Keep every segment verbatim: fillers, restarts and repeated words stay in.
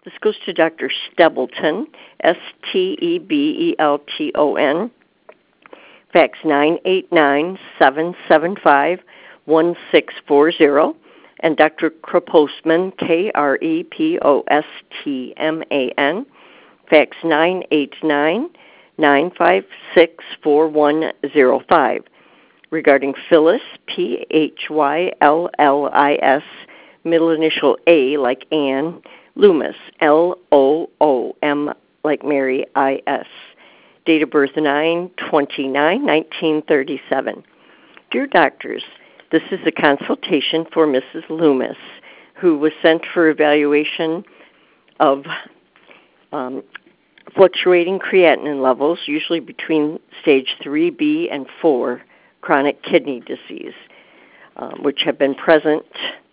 This goes to Doctor Stebelton, S T E B E L T O N, fax nine eight nine, seven seven five, one six four zero, and Doctor Krepostman, K R E P O S T M A N, fax nine eight nine, nine five six, four one zero five, regarding Phyllis, P H Y L L I S, middle initial A like Anne, Loomis, L O O M like Mary, I S. Date of birth nine twenty-nine, nineteen thirty-seven. Dear doctors, this is a consultation for Missus Loomis, who was sent for evaluation of um, fluctuating creatinine levels, usually between stage three B and four, chronic kidney disease, um, which have been present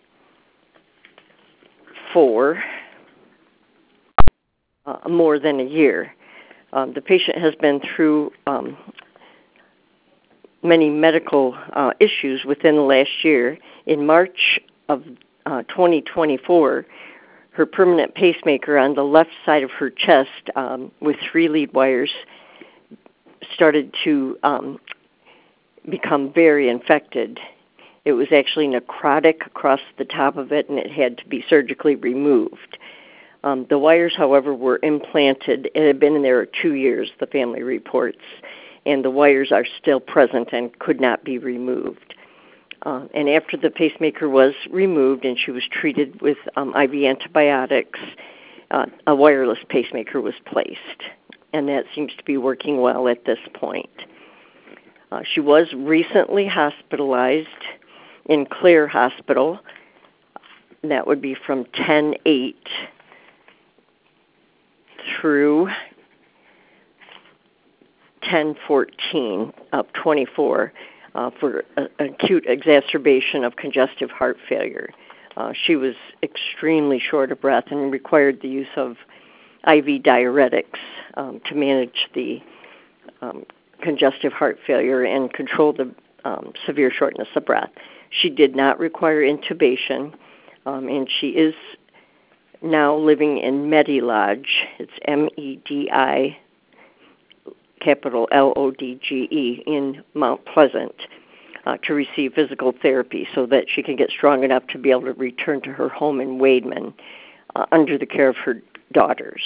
for uh, more than a year. Um, the patient has been through um, many medical uh, issues within the last year. In March of uh, twenty twenty-four, her permanent pacemaker on the left side of her chest um, with three lead wires started to um, become very infected. It was actually necrotic across the top of it, and it had to be surgically removed. Um, the wires, however, were implanted. It had been in there two years, the family reports, and the wires are still present and could not be removed. Uh, and after the pacemaker was removed and she was treated with um, I V antibiotics, uh, a wireless pacemaker was placed, and that seems to be working well at this point. Uh, she was recently hospitalized in Clare Hospital. That would be from ten eight through ten fourteen of twenty-four uh, for an acute exacerbation of congestive heart failure. Uh, she was extremely short of breath and required the use of I V diuretics um, to manage the um, congestive heart failure and control the um, severe shortness of breath. She did not require intubation, um, and she is now living in Medi-Lodge. It's M E D I, capital L O D G E, in Mount Pleasant uh, to receive physical therapy so that she can get strong enough to be able to return to her home in Wademan uh, under the care of her daughters.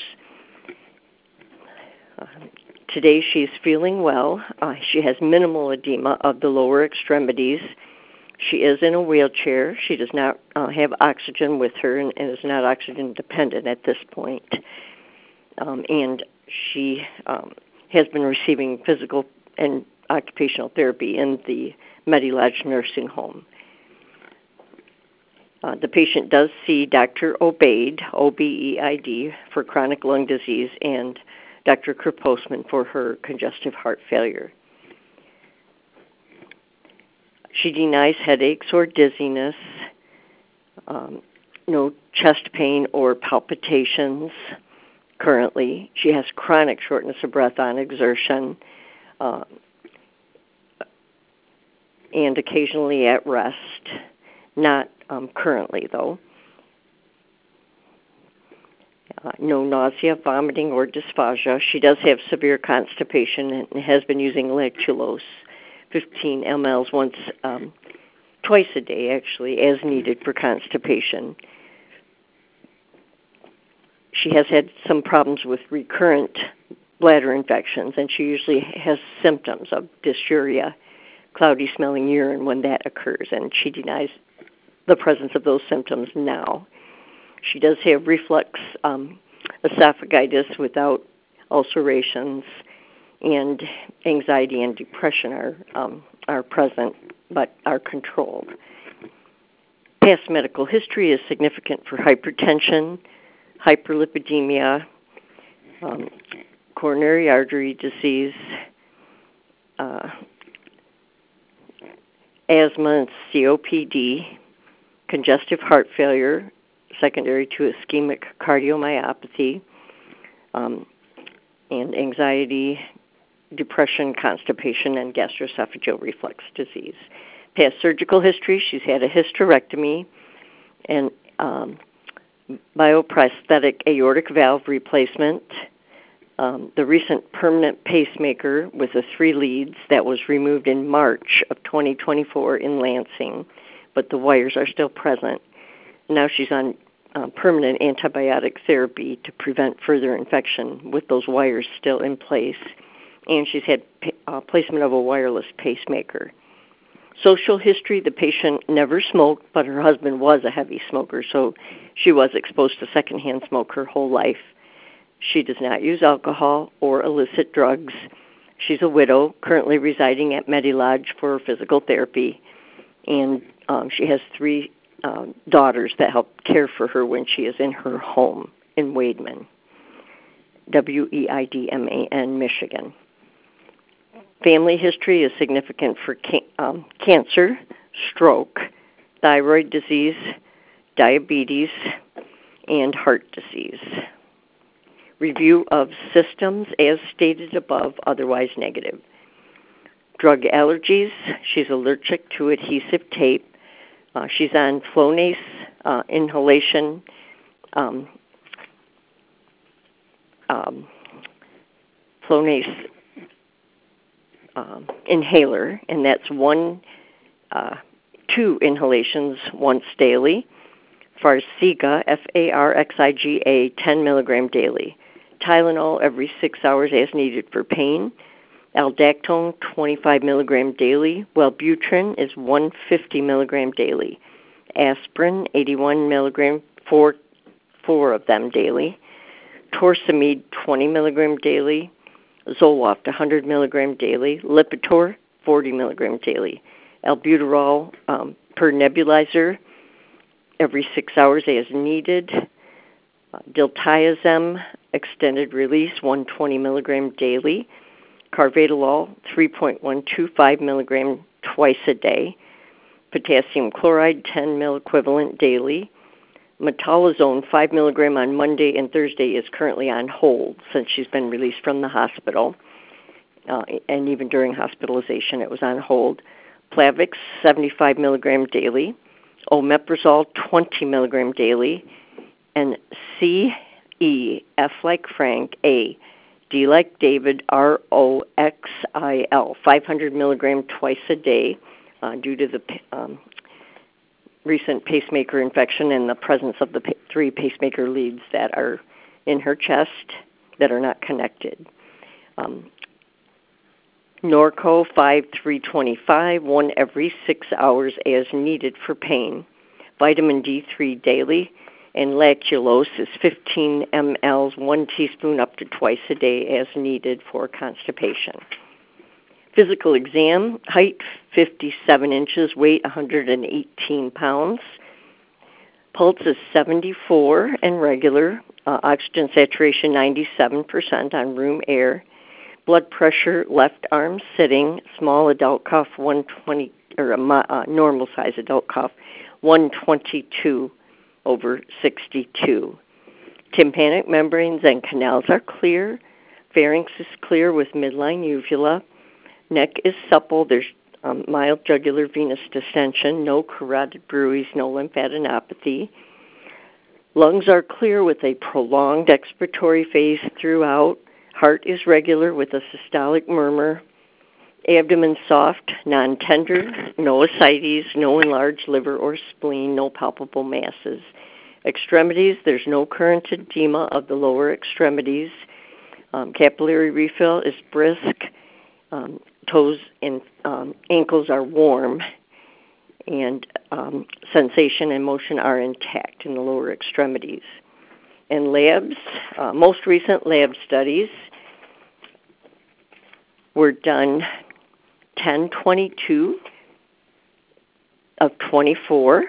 Uh, today she's feeling well. Uh, she has minimal edema of the lower extremities. She is in a wheelchair. She does not uh, have oxygen with her and, and is not oxygen dependent at this point. Um, and she um, has been receiving physical and occupational therapy in the Medi-Lodge nursing home. Uh, the patient does see Doctor Obeid, O B E I D, for chronic lung disease, and Doctor Krepostman for her congestive heart failure. She denies headaches or dizziness, um, no chest pain or palpitations currently. She has chronic shortness of breath on exertion uh, and occasionally at rest, not um, currently, though. Uh, no nausea, vomiting, or dysphagia. She does have severe constipation and has been using lactulose, fifteen milliliters once, um, twice a day, actually, as needed for constipation. She has had some problems with recurrent bladder infections, and she usually has symptoms of dysuria, cloudy smelling urine when that occurs, and she denies the presence of those symptoms now. She does have reflux um, esophagitis without ulcerations, and anxiety and depression are um, are present but are controlled. Past medical history is significant for hypertension, hyperlipidemia, um, coronary artery disease, uh, asthma and C O P D, congestive heart failure, secondary to ischemic cardiomyopathy, um, and anxiety, depression, constipation, and gastroesophageal reflux disease. Past surgical history, she's had a hysterectomy and um, bioprosthetic aortic valve replacement, um, the recent permanent pacemaker with the three leads that was removed in March of twenty twenty-four in Lansing, but the wires are still present. Now she's on uh, permanent antibiotic therapy to prevent further infection with those wires still in place, and she's had uh, placement of a wireless pacemaker. Social history, the patient never smoked, but her husband was a heavy smoker, so she was exposed to secondhand smoke her whole life. She does not use alcohol or illicit drugs. She's a widow, currently residing at Medilodge for physical therapy, and um, she has three um, daughters that help care for her when she is in her home in Weidman, W E I D M A N, Michigan. Family history is significant for can- um, cancer, stroke, thyroid disease, diabetes, and heart disease. Review of systems as stated above, otherwise negative. Drug allergies, she's allergic to adhesive tape. Uh, she's on Flonase uh, inhalation um, um, Flonase um, inhaler, and that's one, uh, two inhalations once daily. Farxiga, F A R X I G A, ten milligram daily. Tylenol every six hours as needed for pain. Aldactone, twenty-five milligram daily. Wellbutrin is one hundred fifty milligram daily. Aspirin, eighty-one milligram, four, four of them daily. Torsemide, twenty milligram daily. Zoloft, one hundred milligram daily. Lipitor, forty milligram daily. Albuterol um, per nebulizer, every six hours as needed. Uh, diltiazem, extended release, one hundred twenty milligram daily. Carvedilol, three point one two five milligram twice a day. Potassium chloride, ten milliliters equivalent daily. Metolazone, five milligram on Monday and Thursday is currently on hold since she's been released from the hospital. Uh, and even during hospitalization, it was on hold. Plavix, seventy-five milligram daily. Omeprazole, twenty milligram daily. And C E, F like Frank, A, D like David, R O X I L, five hundred milligram twice a day uh, due to the um, recent pacemaker infection and the presence of the pa- three pacemaker leads that are in her chest that are not connected. Um, Norco, five three twenty-five, one every six hours as needed for pain. Vitamin D three daily. And lactulose is fifteen milliliters, one teaspoon up to twice a day as needed for constipation. Physical exam, height fifty-seven inches, weight one hundred eighteen pounds. Pulse is seventy-four and regular. Uh, oxygen saturation ninety-seven percent on room air. Blood pressure, left arm sitting, small adult cough one twenty, or a uh, normal size adult cough one twenty-two over sixty-two. Tympanic membranes and canals are clear. Pharynx is clear with midline uvula. Neck is supple. There's um, mild jugular venous distension, no carotid bruits, no lymphadenopathy. Lungs are clear with a prolonged expiratory phase throughout. Heart is regular with a systolic murmur. Abdomen soft, non-tender, no ascites, no enlarged liver or spleen, no palpable masses. Extremities, there's no current edema of the lower extremities. Um, capillary refill is brisk. Um, toes and um, ankles are warm. And um, sensation and motion are intact in the lower extremities. And labs, uh, most recent lab studies were done ten twenty-two of twenty-four.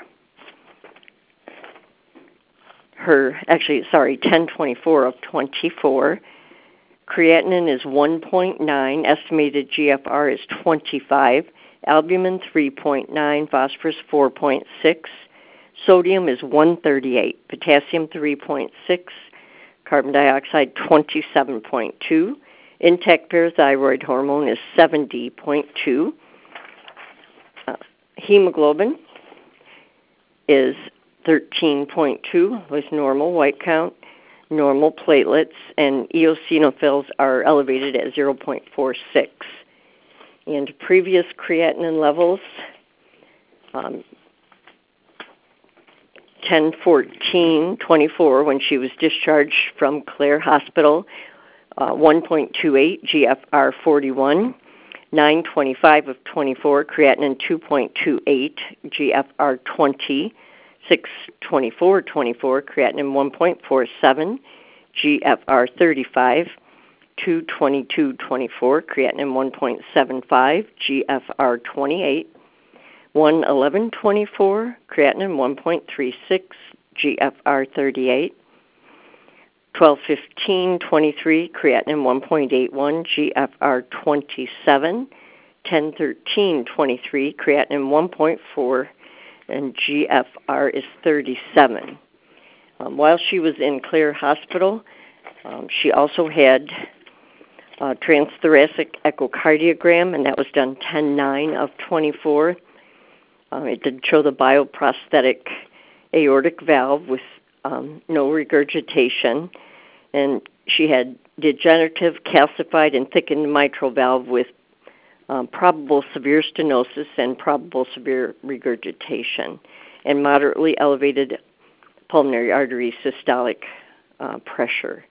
Her, actually, sorry, ten twenty-four of twenty-four. Creatinine is one point nine. Estimated G F R is twenty-five. Albumin three point nine. Phosphorus four point six. Sodium is one thirty-eight. Potassium three point six. Carbon dioxide twenty-seven point two. Intact parathyroid hormone is seventy point two. Uh, hemoglobin is thirteen point two with normal white count, normal platelets, and eosinophils are elevated at zero point four six. And previous creatinine levels, um, ten fourteen twenty-four when she was discharged from Clare Hospital, uh, one point two eight, G F R forty-one, nine twenty-five of twenty-four, creatinine two point two eight, G F R twenty, six twenty-four twenty-four, creatinine one point four seven, G F R thirty-five, two twenty-two twenty-four, creatinine one point seven five, G F R twenty-eight, one eleven twenty-four, creatinine one point three six, G F R thirty-eight, twelve fifteen twenty-three, creatinine one point eight one, G F R twenty-seven, ten thirteen twenty-three, creatinine one point four, and G F R is thirty-seven. Um, while she was in Clare Hospital, um, she also had a transthoracic echocardiogram, and that was done ten nine of twenty-four. Um, it did show the bioprosthetic aortic valve with um, no regurgitation, and she had degenerative, calcified, and thickened mitral valve with um, probable severe stenosis and probable severe regurgitation, and moderately elevated pulmonary artery systolic uh, pressure.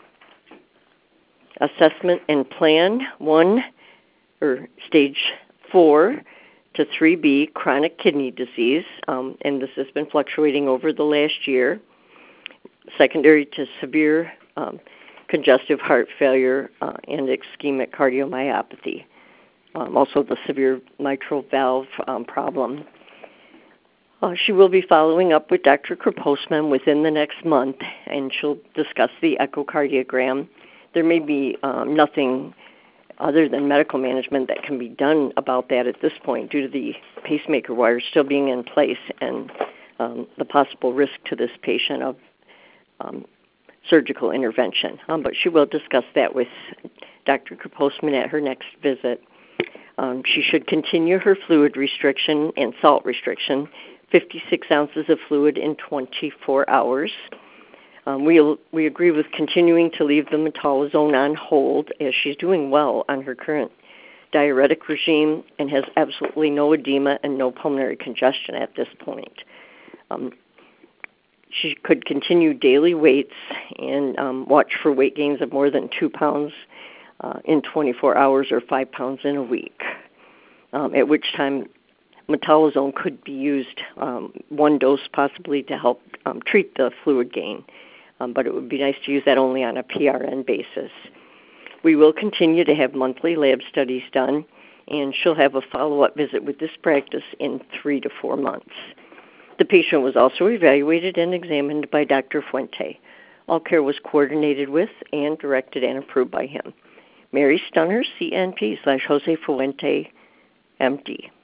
Assessment and plan, one, or stage four to three B, chronic kidney disease, um, and this has been fluctuating over the last year, secondary to severe um, congestive heart failure uh, and ischemic cardiomyopathy, um, also the severe mitral valve um, problem. Uh, she will be following up with Doctor Postman within the next month, and she'll discuss the echocardiogram. There may be um, nothing other than medical management that can be done about that at this point due to the pacemaker wire still being in place and um, the possible risk to this patient of um, surgical intervention. Um, but she will discuss that with Doctor Postman at her next visit. Um, she should continue her fluid restriction and salt restriction, fifty-six ounces of fluid in twenty-four hours. Um, we we agree with continuing to leave the metolazone on hold, as she's doing well on her current diuretic regime and has absolutely no edema and no pulmonary congestion at this point. Um, she could continue daily weights and um, watch for weight gains of more than two pounds uh, in twenty-four hours or five pounds in a week, um, at which time metolazone could be used, um, one dose possibly to help um, treat the fluid gain. Um, but it would be nice to use that only on a P R N basis. We will continue to have monthly lab studies done, and she'll have a follow-up visit with this practice in three to four months. The patient was also evaluated and examined by Doctor Fuente. All care was coordinated with and directed and approved by him. Mary Stunner, C N P slash Jose Fuente, M D.